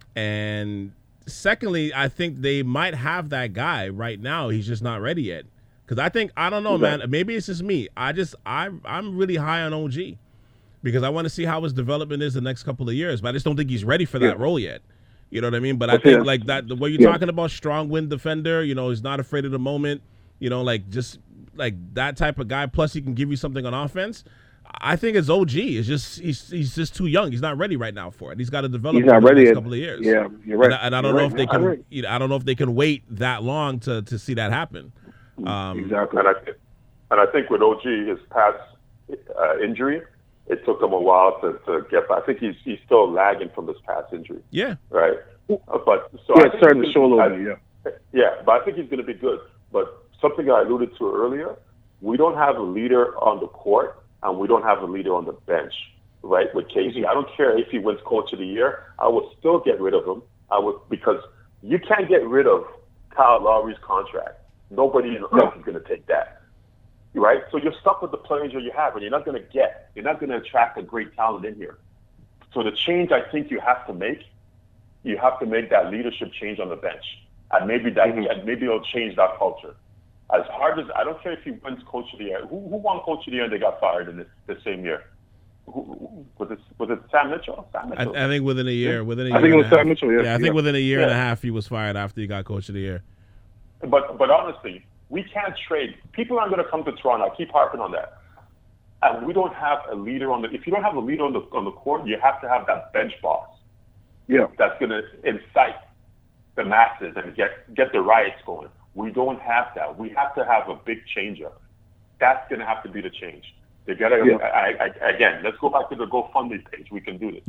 and secondly, I think they might have that guy right now. He's just not ready yet. Because I think, I don't know, man, maybe it's just me. I just, I, I'm really high on O G because I want to see how his development is the next couple of years. But I just don't think he's ready for that yeah. role yet. You know what I mean? But I think, yeah. like, that, the way you're yeah. talking about strong win defender, you know, he's not afraid of the moment, you know, like, just, like, that type of guy. Plus, he can give you something on offense. I think it's O G. It's just, he's he's just too young. He's not ready right now for it. He's got to develop he's not for the ready next yet. couple of years. Yeah, you're right. And I, and I don't you're know right. if they No, can, right. you know, I don't know if they can wait that long to, to see that happen. Um, exactly. And I, and I think with O G, his past uh, injury, it took him a while to, to get back. I think he's he's still lagging from his past injury. Yeah. Right. Uh, but so yeah, I it's starting to show a little I, bit. Yeah. Yeah, but I think he's going to be good. But something I alluded to earlier, we don't have a leader on the court, and we don't have a leader on the bench. Right, with K C, I don't care if he wins Coach of the Year. I will still get rid of him. I would, because you can't get rid of Kyle Lowry's contract. Nobody in earth is going to take that, right? So you're stuck with the players that you have, and you're not going to get, you're not going to attract a great talent in here. So the change I think you have to make, you have to make that leadership change on the bench, and maybe that, mm-hmm. and maybe it'll change that culture. As hard as I don't care if he wins Coach of the Year. Who, who won Coach of the Year and they got fired in the, the same year? Who, was it was it Sam Mitchell? Sam Mitchell. I, I think within a year, within a year. I think it was Sam Mitchell. Yeah, yeah I think yeah. within a year yeah. and a half he was fired after he got Coach of the Year. But but honestly, we can't trade. People aren't going to come to Toronto. I keep harping on that. And we don't have a leader on the. If you don't have a leader on the on the court, you have to have that bench boss. Yeah. That's going to incite the masses and get get the riots going. We don't have that. We have to have a big change up. That's going to have to be the change. They gotta, yeah. I, I, again, let's go back to the GoFundMe page. We can do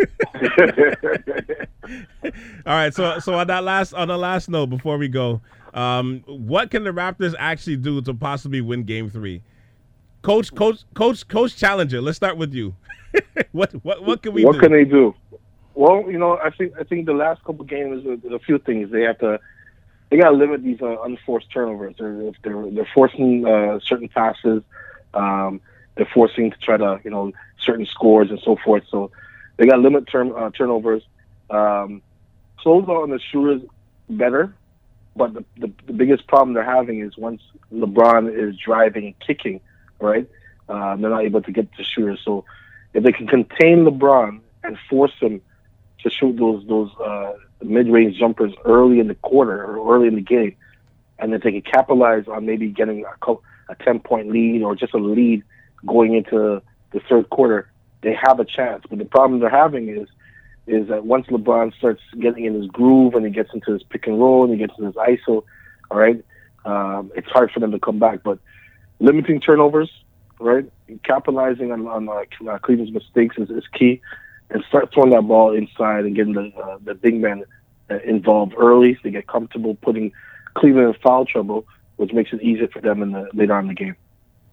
this. All right. So, so on that last, on the last note, before we go, um, what can the Raptors actually do to possibly win Game Three? Coach, Coach, Coach, Coach Challenger. Let's start with you. what, what, what can we? What do? can they do? Well, you know, I think I think the last couple games, there's a few things they have to. They got to limit these uh, unforced turnovers. They're, if they're they're forcing uh, certain passes. Um, They're forcing to try to, you know, certain scores and so forth. So they got limit term uh, turnovers. Um, close on the shooters better, but the, the the biggest problem they're having is once LeBron is driving and kicking, right, uh, they're not able to get to shooters. So if they can contain LeBron and force him to shoot those those uh, mid-range jumpers early in the quarter or early in the game, and then they can capitalize on maybe getting a, a ten-point lead or just a lead going into the third quarter, they have a chance. But the problem they're having is is that once LeBron starts getting in his groove and he gets into his pick and roll and he gets into his I S O, all right, um, it's hard for them to come back. But limiting turnovers, right, and capitalizing on, on uh, Cleveland's mistakes is, is key, and start throwing that ball inside and getting the uh, the big man uh, involved early so they get comfortable putting Cleveland in foul trouble, which makes it easier for them in the later on in the game.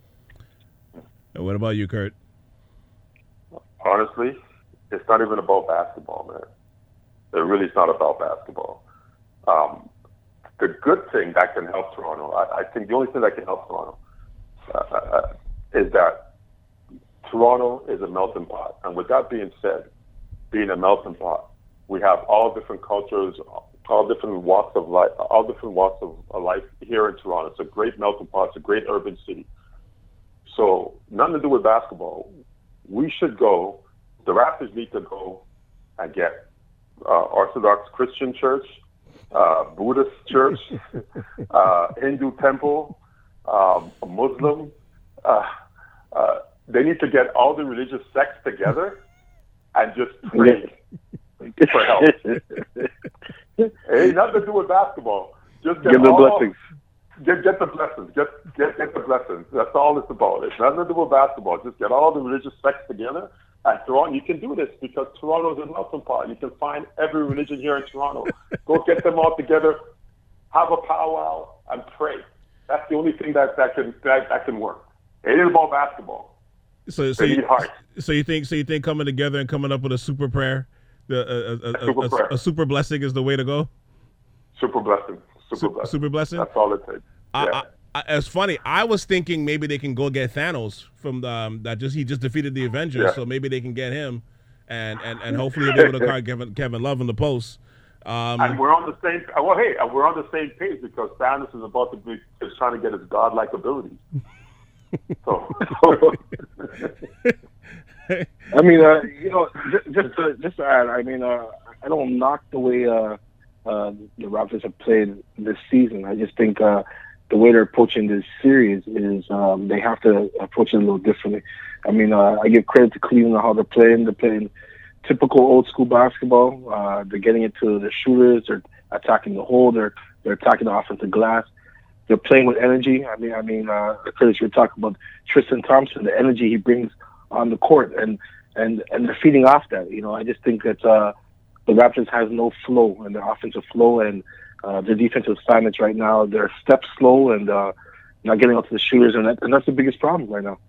And what about you, Kurt? Honestly, it's not even about basketball, man. It really is not about basketball. Um, the good thing that can help Toronto, I, I think the only thing that can help Toronto uh, uh, is that Toronto is a melting pot. And with that being said, being a melting pot, we have all different cultures, all different walks of life, all different walks of, of life here in Toronto. It's a great melting pot. It's a great urban city. So nothing to do with basketball. We should go, the Raptors need to go and get uh, Orthodox Christian church, uh, Buddhist church, uh, Hindu temple, um, a Muslim. Uh, uh, they need to get all the religious sects together and just pray for help. It ain't nothing to do with basketball. Just get, get the all, blessings. Get get the blessings. Get get get the blessings. That's all it's about. It's nothing to do with basketball. Just get all the religious sects together. And Toronto, you can do this because Toronto is a melting pot. You can find every religion here in Toronto. Go get them all together, have a powwow, and pray. That's the only thing that, that can that, that can work. It ain't about basketball. So, so they you, need heart. So you think so you think coming together and coming up with a super prayer, the a, a, a, super, a, prayer. a super blessing is the way to go. Super blessing. Super, super blessing. Super blessing. That's all it takes. I, Yeah. I, it's funny. I was thinking maybe they can go get Thanos from the, um, that just he just defeated the Avengers, Yeah. so maybe they can get him, and, and, and hopefully he'll be able to guard Kevin Kevin Love in the post. Um, And we're on the same. Well, hey, and we're on the same page because Thanos is about to be is trying to get his godlike abilities. So, I mean, uh, you know, just just to, just to add, I mean, uh, I don't knock the way uh, uh, the Raptors have played this season. I just think uh, the way they're approaching this series is um, they have to approach it a little differently. I mean, uh, I give credit to Cleveland on how they're playing. They're playing typical old school basketball. Uh, they're getting into the shooters. They're attacking the hole. They're they're attacking the offensive glass. They're playing with energy. I mean, I mean, uh, Curtis, you're talking about Tristan Thompson, the energy he brings on the court, and and and they're feeding off that. You know, I just think that uh, the Raptors has no flow in their offensive flow, and uh, their defensive assignments right now, they're step slow and uh, not getting out to the shooters, and, that, and that's the biggest problem right now.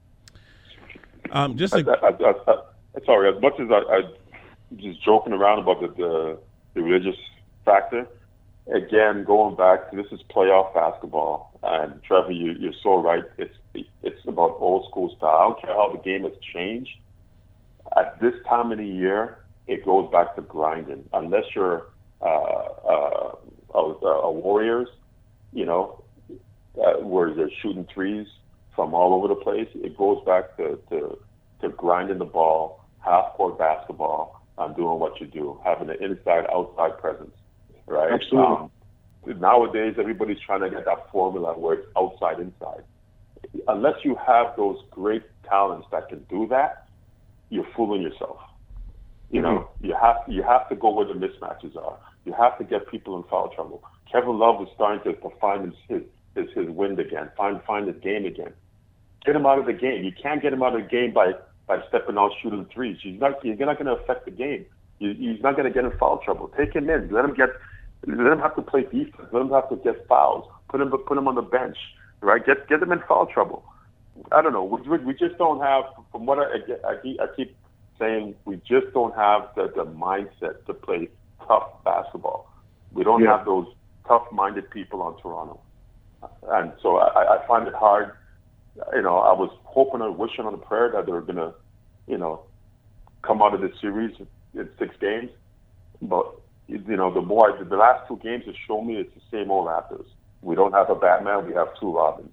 um, just I, a, I, I, I, sorry. As much as I, I just joking around about the, the the religious factor, again, going back to this is playoff basketball, and Trevor, you, you're so right. It's it's about old school style. I don't care how the game has changed. At this time of the year, it goes back to grinding. Unless you're uh, uh, a, a Warriors, you know, uh, where they're shooting threes from all over the place, it goes back to, to, to grinding the ball, half-court basketball, and doing what you do, having an inside-outside presence, right? Absolutely. Um, nowadays, everybody's trying to get that formula where it's outside-inside. Unless you have those great talents that can do that, you're fooling yourself. You know, mm-hmm. you have you have to go where the mismatches are. You have to get people in foul trouble. Kevin Love is starting to, to find his, his his wind again, find find his game again. Get him out of the game. You can't get him out of the game by, by stepping out shooting threes. He's not you're not going to affect the game. You, he's not going to get in foul trouble. Take him in. Let him get. Let him have to play defense. Let him have to get fouls. Put him put him on the bench. Right? Get get him in foul trouble. I don't know. We, we just don't have, from what I, I, I keep saying, we just don't have the, the mindset to play tough basketball. We don't yeah. have those tough-minded people on Toronto. And so I, I find it hard. You know, I was hoping and wishing on a prayer that they were going to, you know, come out of this series in six games. But, you know, the more, I, the last two games have shown me it's the same old Raptors. We don't have a Batman. We have two Robins.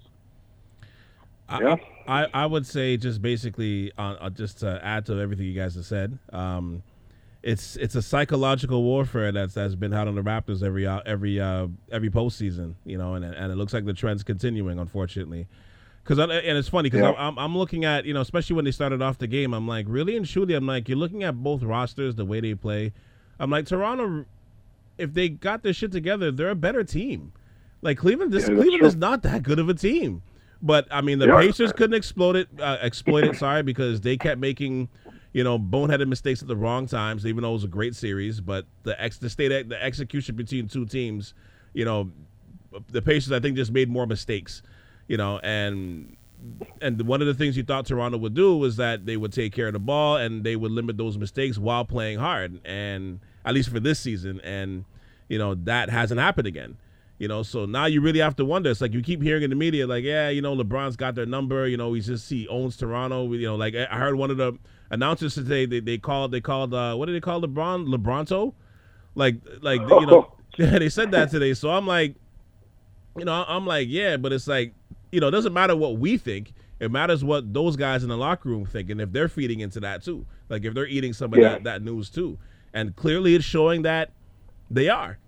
Yeah. I, I would say just basically uh, uh, just to add to everything you guys have said, um, it's it's a psychological warfare that's that's been out on the Raptors every uh, every uh, every postseason, you know, and and it looks like the trend's continuing, unfortunately. Because and it's funny because yeah. I'm I'm looking at, you know, especially when they started off the game, I'm like, really and truly, I'm like, you're looking at both rosters, the way they play. I'm like, Toronto, if they got their shit together, they're a better team. Like Cleveland, this yeah, Cleveland true. is not that good of a team. But I mean, the yeah. Pacers couldn't exploit it, uh, exploit it. Sorry, because they kept making, you know, boneheaded mistakes at the wrong times. Even though it was a great series, but the ex, the state, the execution between two teams, you know, the Pacers I think just made more mistakes, you know, and and one of the things you thought Toronto would do was that they would take care of the ball and they would limit those mistakes while playing hard, and at least for this season, and you know that hasn't happened again. You know, so now you really have to wonder. It's like you keep hearing in the media, like, yeah, you know, LeBron's got their number. You know, he's just he owns Toronto. You know, like I heard one of the announcers today. They they called they called uh, what did they call LeBron? LeBronto, like like you know, yeah, they said that today. So I'm like, you know, I'm like, yeah, but it's like, you know, it doesn't matter what we think. It matters what those guys in the locker room think, and if they're feeding into that too, like if they're eating some of yeah. that that news too, and clearly it's showing that they are.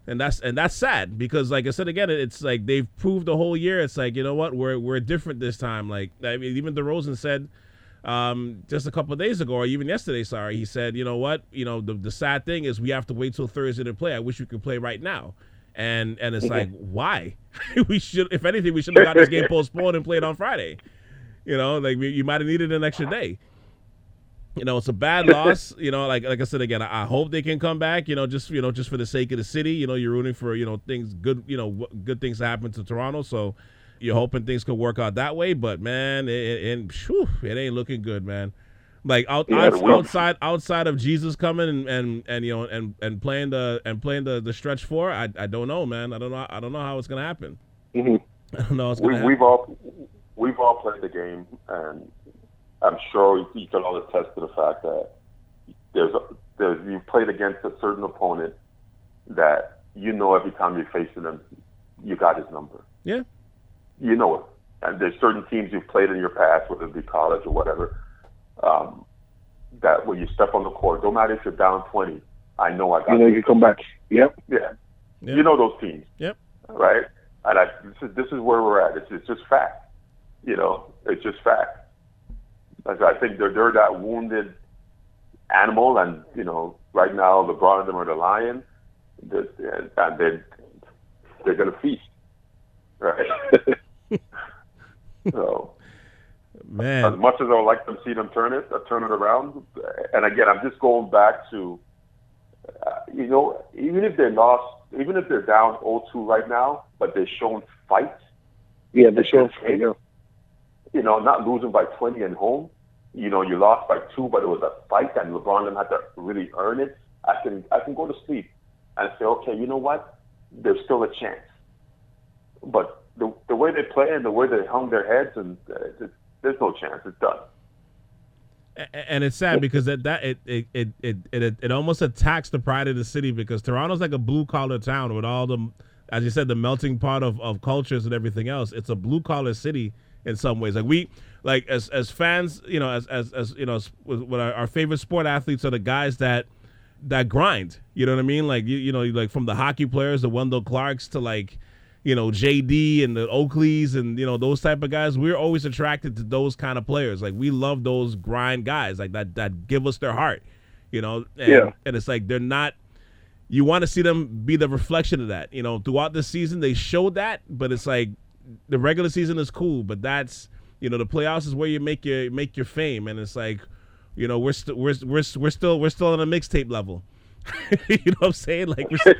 And that's and that's sad because, like I said again, it's like they've proved the whole year. It's like, you know what, we're we're different this time. Like, I mean, even DeRozan said um, just a couple of days ago, or even yesterday, sorry, he said, you know what, you know, the the sad thing is we have to wait till Thursday to play. I wish we could play right now. And and it's like, why? we should, if anything, we should have got this game postponed and played on Friday. You know, like we, you might have needed an extra day. You know, it's a bad loss. You know, like like I said again, I, I hope they can come back. You know, just you know, just for the sake of the city. You know, you're rooting for you know things good. You know, w- good things to happen to Toronto. So you're hoping things could work out that way. But man, it it, it, whew, it ain't looking good, man. Like out, Yeah, out well, outside outside of Jesus coming and, and, and you know and, and playing the and playing the, the stretch four, I I don't know, man. I don't know I don't know how it's gonna happen. Mm-hmm. I don't know how it's we, gonna happen. we've all we've all played the game, and I'm sure you can all attest to the fact that there's a, there's you've played against a certain opponent that you know every time you're facing him, you got his number. Yeah, you know it. And there's certain teams you've played in your past, whether it be college or whatever. Um, that when you step on the court, don't matter if you're down twenty, I know I got You know, you. you can come back. Yep. Yeah. Yep. You know those teams. Yep. Right? And I, this is this is where we're at. It's, it's just fact. You know, it's just fact. Like, I think they're, they're that wounded animal, and, you know, right now LeBron and them are the lion, and they're, they're going to feast. Right? So... man. As much as I would like to see them turn it, uh, turn it around, and again, I'm just going back to, uh, you know, even if they lost, even if they're down oh two right now, but they've shown fight. Yeah, they're showing fight. Yeah. You know, not losing by twenty at home. You know, you lost by two, but it was a fight, and LeBron didn't have to really earn it. I can, I can go to sleep and say, okay, you know what? There's still a chance. But the the way they play and the way they hung their heads, and uh, it, there's no chance. It's done. And it's sad because that that it it, it it it it almost attacks the pride of the city, because Toronto's like a blue collar town with all the, as you said, the melting pot of, of cultures and everything else. It's a blue collar city in some ways. Like we like as as fans, you know, as as, as you know, as, with our, our favorite sport athletes are the guys that that grind. You know what I mean? Like you you know, like from the hockey players, the Wendell Clarks, to like, you know, J D and the Oakleys and, you know, those type of guys. We're always attracted to those kind of players. Like, we love those grind guys, like that that give us their heart, you know. And, yeah. and it's like they're not – you want to see them be the reflection of that. You know, throughout the season they showed that, but it's like the regular season is cool, but that's – you know, the playoffs is where you make your make your fame. And it's like, you know, we're, st- we're, we're, we're still we're still on a mixtape level. You know what I'm saying? Like, we're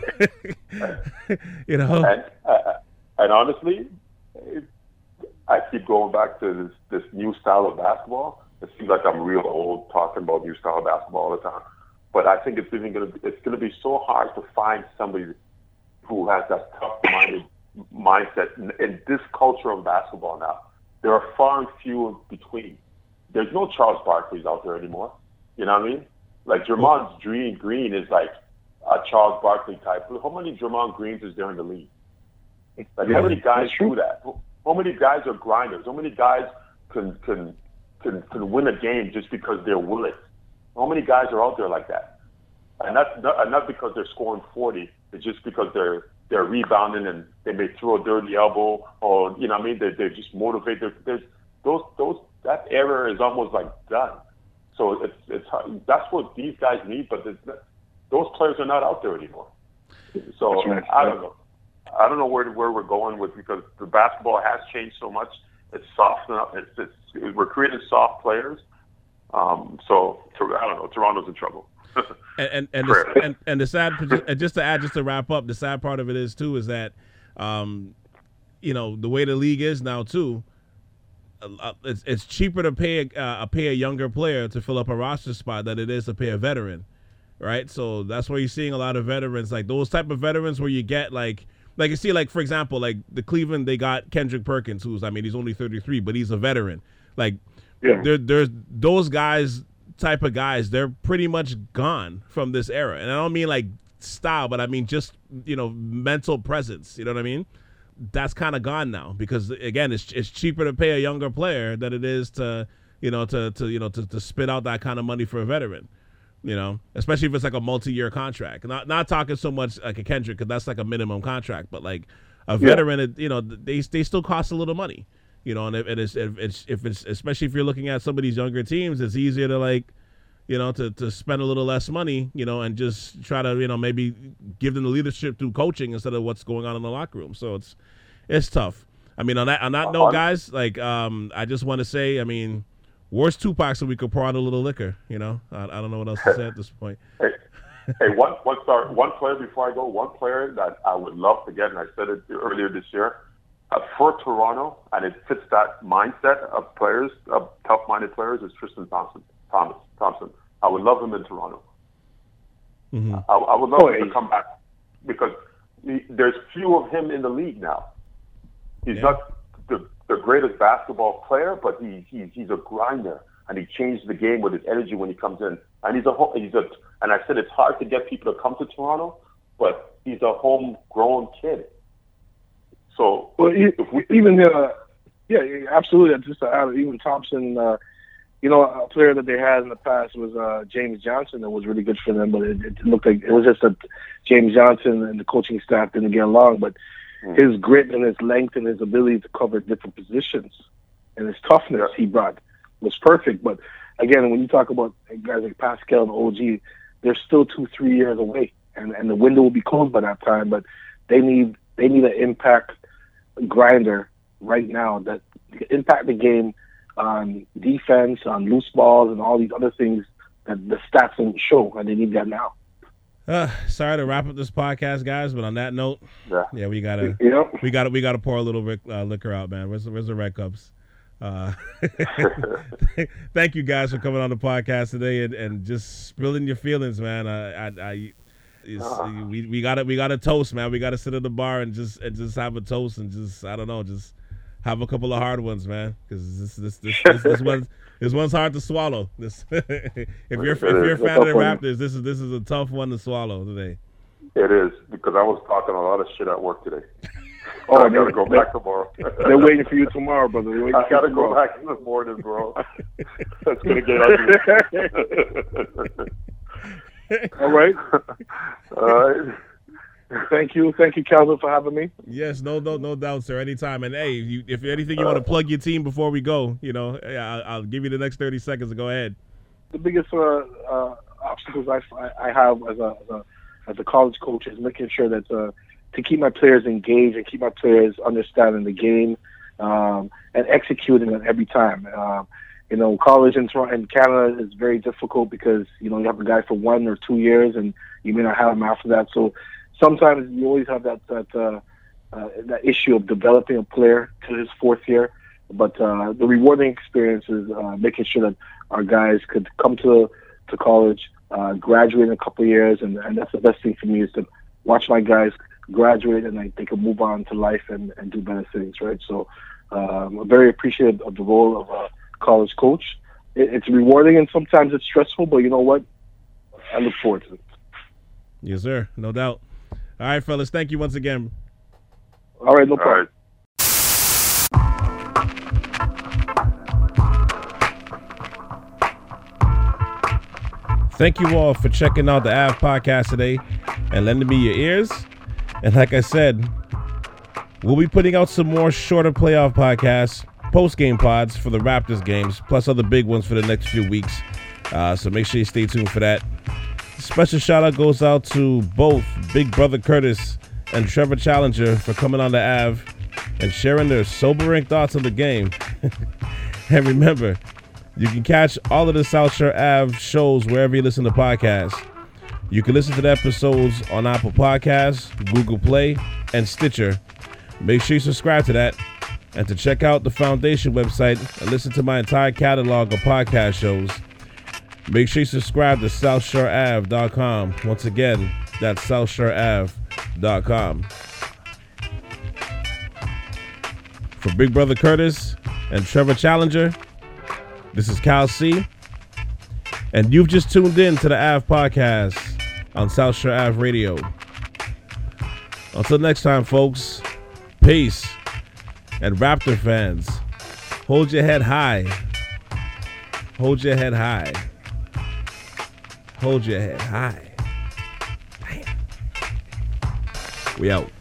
you know. And, uh, and honestly, I keep going back to this, this new style of basketball. It seems like I'm real old talking about new style of basketball all the time. But I think it's even going to it's going to be so hard to find somebody who has that tough-minded mindset in, in this culture of basketball now. There are far and few in between. There's no Charles Barkley's out there anymore. You know what I mean? Like, Draymond Green, Green is like a Charles Barkley type. How many Draymond Greens is there in the league? Like, yeah, how many guys do that? How many guys are grinders? How many guys can can can can win a game just because they're willing? How many guys are out there like that? And that's not, and not because they're scoring forty. It's just because they're they're rebounding and they may throw a dirty elbow, or, you know what I mean? They they just motivate. There's, there's those those that era is almost like done. So it's it's hard. That's what these guys need, but those players are not out there anymore. So right. I don't know. I don't know where where we're going with, because the basketball has changed so much. It's softened up. It's, it's we're creating soft players. Um, so I don't know. Toronto's in trouble. and and and the, and, and the sad, and just to add, just to wrap up, the sad part of it is too is that, um, you know, the way the league is now too. Uh, it's it's cheaper to pay a, uh, pay a younger player to fill up a roster spot than it is to pay a veteran, right? So that's why you're seeing a lot of veterans, like those type of veterans where you get like like you see, like, for example, like the Cleveland, they got Kendrick Perkins, who's, I mean, he's only thirty-three, but he's a veteran. Like, yeah. there there's those guys, type of guys, they're pretty much gone from this era, and I don't mean like style, but I mean just, you know, mental presence. You know what I mean? That's kind of gone now, because again, it's it's cheaper to pay a younger player than it is to, you know, to to you know to, to spit out that kind of money for a veteran, You know, especially if it's like a multi-year contract. Not not talking so much like a Kendrick, because that's like a minimum contract. But like a veteran, yeah. it, you know, they they still cost a little money. You know, and if it's if it's if it's especially if you're looking at some of these younger teams, it's easier to like, you know, to to spend a little less money, you know, and just try to, you know, maybe give them the leadership through coaching instead of what's going on in the locker room. So it's it's tough. I mean, on that on that note, guys, like um, I just want to say, I mean. Worst Tupac, so we could pour out a little liquor. You know, I, I don't know what else to say at this point. Hey, hey, one one star, one player before I go. One player that I would love to get, and I said it earlier this year, uh, for Toronto, and it fits that mindset of players, of tough-minded players, is Tristan Thompson. Thomas Thompson. I would love him in Toronto. Mm-hmm. I, I would love oh, him to come back because he, there's few of him in the league now. He's yeah. not the the greatest basketball player, but he, he he's a grinder, and he changed the game with his energy when he comes in. And he's a he's a and I said it's hard to get people to come to Toronto, but he's a homegrown kid. So well, he, we, even uh, yeah, absolutely. Just to add, even Thompson, uh, you know, a player that they had in the past was uh, James Johnson, that was really good for them, but it, it looked like it was just that James Johnson and the coaching staff didn't get along, but. His grit and his length and his ability to cover different positions and his toughness he brought was perfect. But again, when you talk about guys like Pascal and O G, they're still two, three years away, and, and the window will be closed by that time. But they need they need an impact grinder right now that impact the game on defense, on loose balls, and all these other things that the stats don't show, and they need that now. Uh, sorry to wrap up this podcast, guys, but on that note, yeah, yeah we gotta, yep. we gotta, we gotta pour a little uh, liquor out, man. Where's the, where's the red cups? Uh, thank you guys for coming on the podcast today and, and just spilling your feelings, man. I, I, I it's, uh-huh. we we gotta we gotta toast, man. We gotta sit at the bar and just and just have a toast and just I don't know, just have a couple of hard ones, man. Because this this this this, this one. This one's hard to swallow. This, if you're if you're a fan of the Raptors, this is this is a tough one to swallow today. It is, because I was talking a lot of shit at work today. Oh, I gotta go back tomorrow. They're waiting for you tomorrow, brother. They're waiting I gotta go tomorrow. back in the morning, bro. That's gonna get ugly. All right. All right. Thank you, thank you, Calvin, for having me. Yes, no, no, no doubt, sir. Anytime. And hey, you, if anything you want to plug your team before we go, you know, I'll, I'll give you the next thirty seconds to go ahead. The biggest uh, uh, obstacles I, I have as a, as a as a college coach is making sure that uh, to keep my players engaged and keep my players understanding the game um, and executing it every time. Uh, you know, college in Toronto, in Canada is very difficult because you know you have a guy for one or two years and you may not have him after that. So. Sometimes you always have that that uh, uh, that issue of developing a player to his fourth year, but uh, the rewarding experience is uh, making sure that our guys could come to to college, uh, graduate in a couple of years, and, and that's the best thing for me is to watch my guys graduate and like, they can move on to life and, and do better things, right? So um, I'm very appreciative of the role of a college coach. It, it's rewarding and sometimes it's stressful, but you know what? I look forward to it. Yes, sir. No doubt. All right, fellas. Thank you once again. All right, no problem. Thank you all for checking out the A V podcast today and lending me your ears. And like I said, we'll be putting out some more shorter playoff podcasts, post-game pods for the Raptors games, plus other big ones for the next few weeks. Uh, so make sure you stay tuned for that. Special shout out goes out to both Big Brother Curtis and Trevor Challenger for coming on the A V and sharing their sobering thoughts on the game. And remember, you can catch all of the South Shore A V shows wherever you listen to podcasts. You can listen to the episodes on Apple Podcasts, Google Play, and Stitcher. Make sure you subscribe to that. And to check out the Foundation website and listen to my entire catalog of podcast shows, make sure you subscribe to south shore a v dot com. Once again, that's south shore a v dot com. For Big Brother Curtis and Trevor Challenger, this is Cal C. And you've just tuned in to the A V podcast on South Shore A V Radio. Until next time, folks, peace. And Raptor fans, hold your head high. Hold your head high. Hold your head high. Damn. We out.